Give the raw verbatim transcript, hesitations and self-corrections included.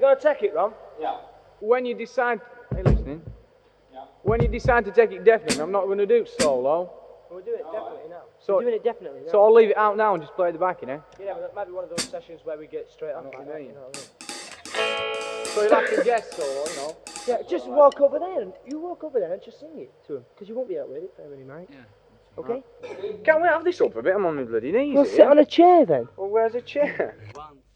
gonna take it, Ron? Yeah. When you decide, are you listening? Yeah. When you decide to take it definitely, I'm not going to do it solo. We're doing it definitely now. So, We're doing it definitely now. So I'll leave it out now and just play at the back, you know? Yeah, but that might be one of those sessions where we get straight on. What Like you that, mean? you know what I mean? So you'll have to guess solo, you know? Yeah, just walk over there and you walk over there and just sing it to him, because you won't be able to read it very night. Yeah. Okay? Can't we have this up a bit? I'm on my bloody knees We'll here. sit on a chair then. Well, where's a chair? One.